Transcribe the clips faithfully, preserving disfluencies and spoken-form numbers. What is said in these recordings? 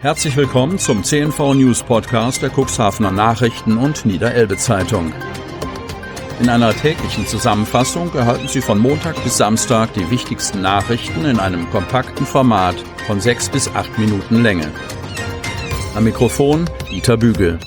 Herzlich willkommen zum C N V News Podcast der Cuxhavener Nachrichten und Niederelbe Zeitung. In einer täglichen Zusammenfassung erhalten Sie von Montag bis Samstag die wichtigsten Nachrichten in einem kompakten Format von sechs bis acht Minuten Länge. Am Mikrofon Dieter Bügel.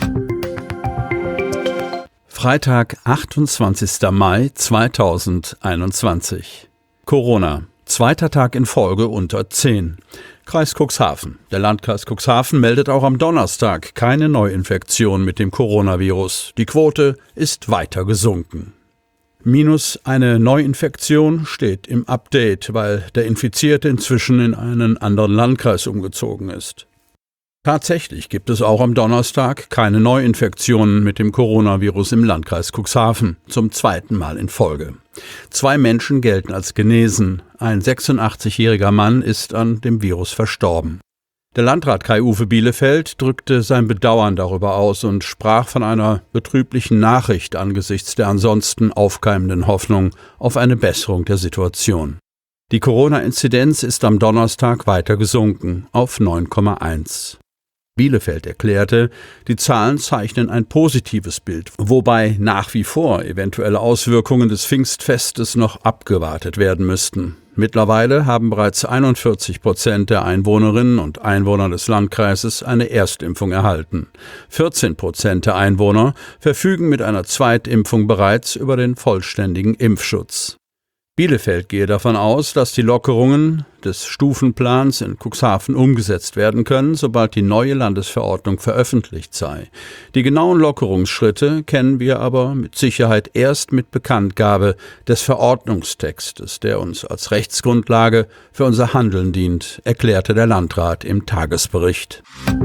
Freitag, achtundzwanzigster Mai zweitausendeinundzwanzig. Corona. Zweiter Tag in Folge unter zehn. Kreis Cuxhaven. Der Landkreis Cuxhaven meldet auch am Donnerstag keine Neuinfektion mit dem Coronavirus. Die Quote ist weiter gesunken. Minus eine Neuinfektion steht im Update, weil der Infizierte inzwischen in einen anderen Landkreis umgezogen ist. Tatsächlich gibt es auch am Donnerstag keine Neuinfektionen mit dem Coronavirus im Landkreis Cuxhaven, zum zweiten Mal in Folge. Zwei Menschen gelten als genesen. Ein sechsundachtzigjähriger Mann ist an dem Virus verstorben. Der Landrat Kai-Uwe Bielefeld drückte sein Bedauern darüber aus und sprach von einer betrüblichen Nachricht angesichts der ansonsten aufkeimenden Hoffnung auf eine Besserung der Situation. Die Corona-Inzidenz ist am Donnerstag weiter gesunken auf neun Komma eins. Bielefeld erklärte, die Zahlen zeichnen ein positives Bild, wobei nach wie vor eventuelle Auswirkungen des Pfingstfestes noch abgewartet werden müssten. Mittlerweile haben bereits einundvierzig Prozent der Einwohnerinnen und Einwohner des Landkreises eine Erstimpfung erhalten. vierzehn Prozent der Einwohner verfügen mit einer Zweitimpfung bereits über den vollständigen Impfschutz. Bielefeld gehe davon aus, dass die Lockerungen des Stufenplans in Cuxhaven umgesetzt werden können, sobald die neue Landesverordnung veröffentlicht sei. Die genauen Lockerungsschritte kennen wir aber mit Sicherheit erst mit Bekanntgabe des Verordnungstextes, der uns als Rechtsgrundlage für unser Handeln dient, erklärte der Landrat im Tagesbericht.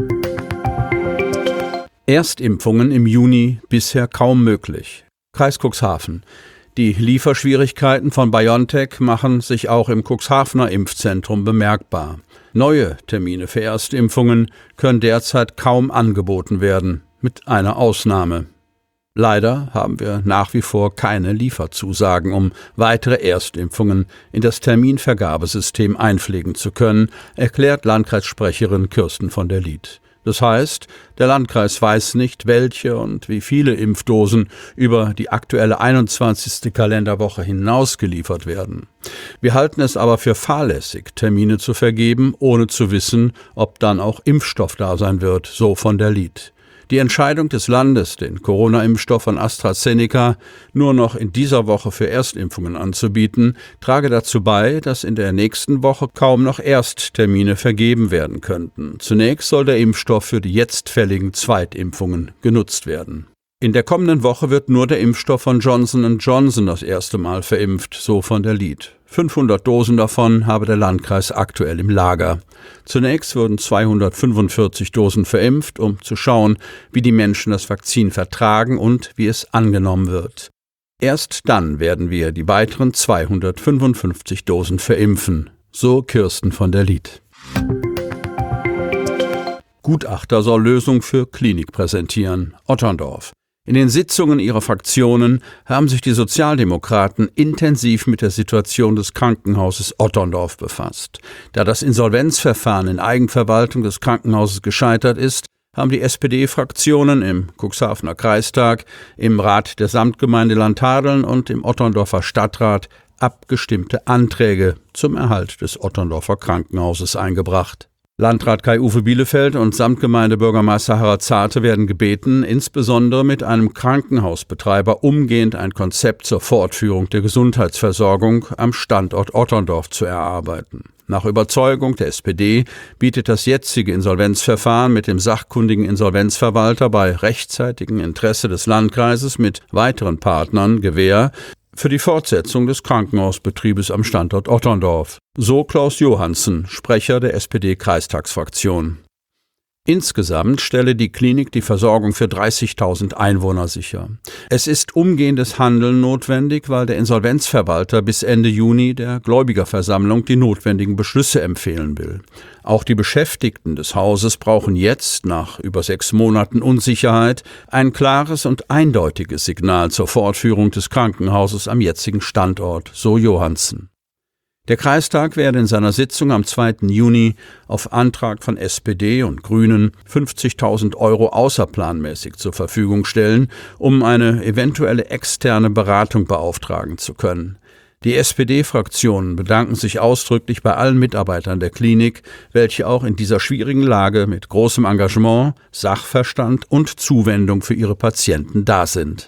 Erstimpfungen im Juni bisher kaum möglich. Kreis Cuxhaven. Die Lieferschwierigkeiten von BioNTech machen sich auch im Cuxhavener Impfzentrum bemerkbar. Neue Termine für Erstimpfungen können derzeit kaum angeboten werden, mit einer Ausnahme. Leider haben wir nach wie vor keine Lieferzusagen, um weitere Erstimpfungen in das Terminvergabesystem einpflegen zu können, erklärt Landkreissprecherin Kirsten von der Lied. Das heißt, der Landkreis weiß nicht, welche und wie viele Impfdosen über die aktuelle einundzwanzigste Kalenderwoche hinaus geliefert werden. Wir halten es aber für fahrlässig, Termine zu vergeben, ohne zu wissen, ob dann auch Impfstoff da sein wird, so von der Lied. Die Entscheidung des Landes, den Corona-Impfstoff von AstraZeneca nur noch in dieser Woche für Erstimpfungen anzubieten, trage dazu bei, dass in der nächsten Woche kaum noch Ersttermine vergeben werden könnten. Zunächst soll der Impfstoff für die jetzt fälligen Zweitimpfungen genutzt werden. In der kommenden Woche wird nur der Impfstoff von Johnson und Johnson das erste Mal verimpft, so von der Lied. fünfhundert Dosen davon habe der Landkreis aktuell im Lager. Zunächst wurden zweihundertfünfundvierzig Dosen verimpft, um zu schauen, wie die Menschen das Vakzin vertragen und wie es angenommen wird. Erst dann werden wir die weiteren zweihundertfünfundfünfzig Dosen verimpfen, so Kirsten von der Lied. Gutachter soll Lösung für Klinik präsentieren. Otterndorf. In den Sitzungen ihrer Fraktionen haben sich die Sozialdemokraten intensiv mit der Situation des Krankenhauses Otterndorf befasst. Da das Insolvenzverfahren in Eigenverwaltung des Krankenhauses gescheitert ist, haben die S P D-Fraktionen im Cuxhavener Kreistag, im Rat der Samtgemeinde Landhadeln und im Otterndorfer Stadtrat abgestimmte Anträge zum Erhalt des Otterndorfer Krankenhauses eingebracht. Landrat Kai-Uwe Bielefeld und Samtgemeindebürgermeister Harald Zarte werden gebeten, insbesondere mit einem Krankenhausbetreiber umgehend ein Konzept zur Fortführung der Gesundheitsversorgung am Standort Otterndorf zu erarbeiten. Nach Überzeugung der S P D bietet das jetzige Insolvenzverfahren mit dem sachkundigen Insolvenzverwalter bei rechtzeitigem Interesse des Landkreises mit weiteren Partnern Gewähr für die Fortsetzung des Krankenhausbetriebes am Standort Otterndorf. So Klaus Johansen, Sprecher der S P D-Kreistagsfraktion. Insgesamt stelle die Klinik die Versorgung für dreißigtausend Einwohner sicher. Es ist umgehendes Handeln notwendig, weil der Insolvenzverwalter bis Ende Juni der Gläubigerversammlung die notwendigen Beschlüsse empfehlen will. Auch die Beschäftigten des Hauses brauchen jetzt, nach über sechs Monaten Unsicherheit, ein klares und eindeutiges Signal zur Fortführung des Krankenhauses am jetzigen Standort, so Johansen. Der Kreistag werde in seiner Sitzung am zweiten Juni auf Antrag von S P D und Grünen fünfzigtausend Euro außerplanmäßig zur Verfügung stellen, um eine eventuelle externe Beratung beauftragen zu können. Die S P D-Fraktionen bedanken sich ausdrücklich bei allen Mitarbeitern der Klinik, welche auch in dieser schwierigen Lage mit großem Engagement, Sachverstand und Zuwendung für ihre Patienten da sind.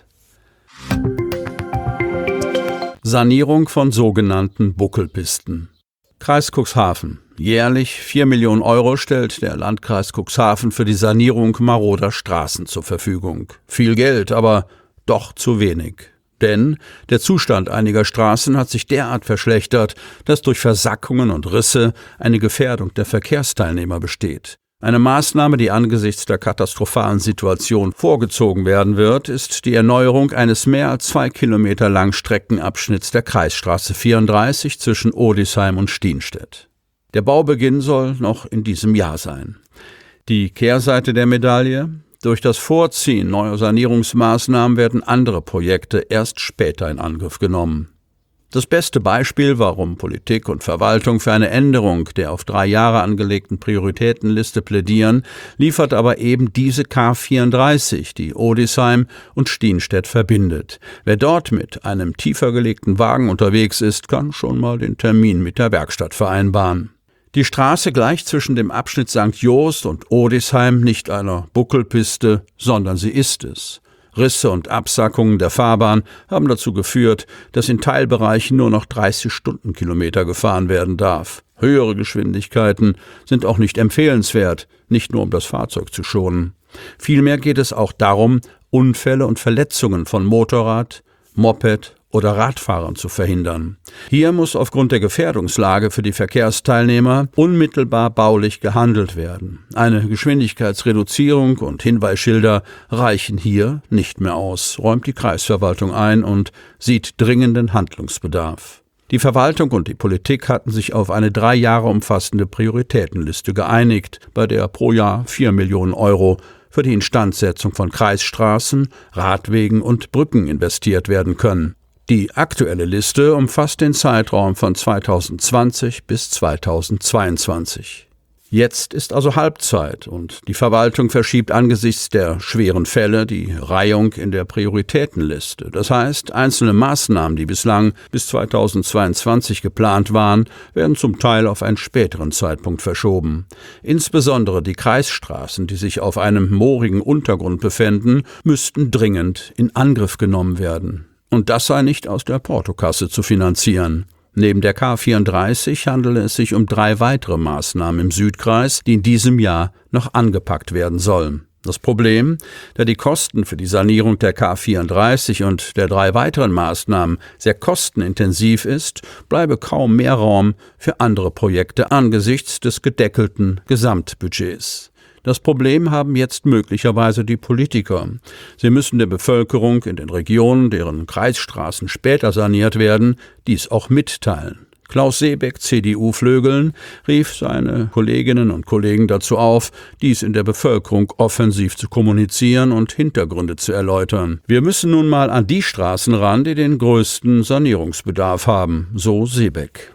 Sanierung von sogenannten Buckelpisten. Kreis Cuxhaven. Jährlich vier Millionen Euro stellt der Landkreis Cuxhaven für die Sanierung maroder Straßen zur Verfügung. Viel Geld, aber doch zu wenig. Denn der Zustand einiger Straßen hat sich derart verschlechtert, dass durch Versackungen und Risse eine Gefährdung der Verkehrsteilnehmer besteht. Eine Maßnahme, die angesichts der katastrophalen Situation vorgezogen werden wird, ist die Erneuerung eines mehr als zwei Kilometer langen Streckenabschnitts der Kreisstraße vierunddreißig zwischen Odisheim und Stienstedt. Der Baubeginn soll noch in diesem Jahr sein. Die Kehrseite der Medaille: Durch das Vorziehen neuer Sanierungsmaßnahmen werden andere Projekte erst später in Angriff genommen. Das beste Beispiel, warum Politik und Verwaltung für eine Änderung der auf drei Jahre angelegten Prioritätenliste plädieren, liefert aber eben diese K vierunddreißig, die Odisheim und Stienstedt verbindet. Wer dort mit einem tiefer gelegten Wagen unterwegs ist, kann schon mal den Termin mit der Werkstatt vereinbaren. Die Straße gleicht zwischen dem Abschnitt Sankt Jost und Odisheim nicht einer Buckelpiste, sondern sie ist es. Risse und Absackungen der Fahrbahn haben dazu geführt, dass in Teilbereichen nur noch dreißig Stundenkilometer gefahren werden darf. Höhere Geschwindigkeiten sind auch nicht empfehlenswert, nicht nur um das Fahrzeug zu schonen. Vielmehr geht es auch darum, Unfälle und Verletzungen von Motorrad, Moped oder Radfahrern zu verhindern. Hier muss aufgrund der Gefährdungslage für die Verkehrsteilnehmer unmittelbar baulich gehandelt werden. Eine Geschwindigkeitsreduzierung und Hinweisschilder reichen hier nicht mehr aus, räumt die Kreisverwaltung ein und sieht dringenden Handlungsbedarf. Die Verwaltung und die Politik hatten sich auf eine drei Jahre umfassende Prioritätenliste geeinigt, bei der pro Jahr vier Millionen Euro für die Instandsetzung von Kreisstraßen, Radwegen und Brücken investiert werden können. Die aktuelle Liste umfasst den Zeitraum von zweitausendzwanzig bis zweitausendzweiundzwanzig. Jetzt ist also Halbzeit und die Verwaltung verschiebt angesichts der schweren Fälle die Reihung in der Prioritätenliste. Das heißt, einzelne Maßnahmen, die bislang bis zweitausendzweiundzwanzig geplant waren, werden zum Teil auf einen späteren Zeitpunkt verschoben. Insbesondere die Kreisstraßen, die sich auf einem moorigen Untergrund befänden, müssten dringend in Angriff genommen werden. Und das sei nicht aus der Portokasse zu finanzieren. Neben der K vierunddreißig handele es sich um drei weitere Maßnahmen im Südkreis, die in diesem Jahr noch angepackt werden sollen. Das Problem, da die Kosten für die Sanierung der K vierunddreißig und der drei weiteren Maßnahmen sehr kostenintensiv ist, bleibe kaum mehr Raum für andere Projekte angesichts des gedeckelten Gesamtbudgets. Das Problem haben jetzt möglicherweise die Politiker. Sie müssen der Bevölkerung in den Regionen, deren Kreisstraßen später saniert werden, dies auch mitteilen. Klaus Seebeck, C D U-Flögeln, rief seine Kolleginnen und Kollegen dazu auf, dies in der Bevölkerung offensiv zu kommunizieren und Hintergründe zu erläutern. Wir müssen nun mal an die Straßen ran, die den größten Sanierungsbedarf haben, so Seebeck.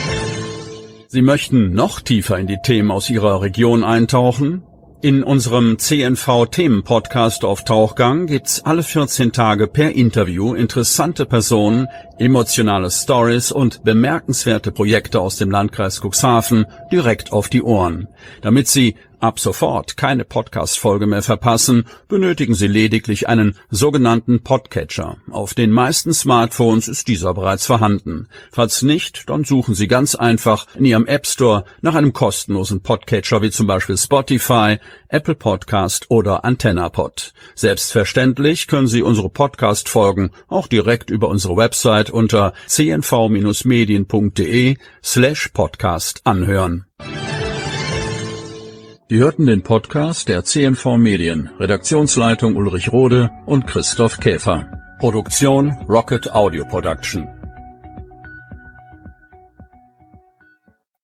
Sie möchten noch tiefer in die Themen aus Ihrer Region eintauchen? In unserem C N V-Themen-Podcast auf Tauchgang gibt's alle vierzehn Tage per Interview interessante Personen, emotionale Stories und bemerkenswerte Projekte aus dem Landkreis Cuxhaven direkt auf die Ohren. Damit Sie ab sofort keine Podcast-Folge mehr verpassen, benötigen Sie lediglich einen sogenannten Podcatcher. Auf den meisten Smartphones ist dieser bereits vorhanden. Falls nicht, dann suchen Sie ganz einfach in Ihrem App Store nach einem kostenlosen Podcatcher wie zum Beispiel Spotify, Apple Podcast oder AntennaPod. Selbstverständlich können Sie unsere Podcast-Folgen auch direkt über unsere Website unter c n v medien punkt d e slash podcast anhören. Sie hörten den Podcast der C N V Medien, Redaktionsleitung Ulrich Rode und Christoph Käfer. Produktion Rocket Audio Production.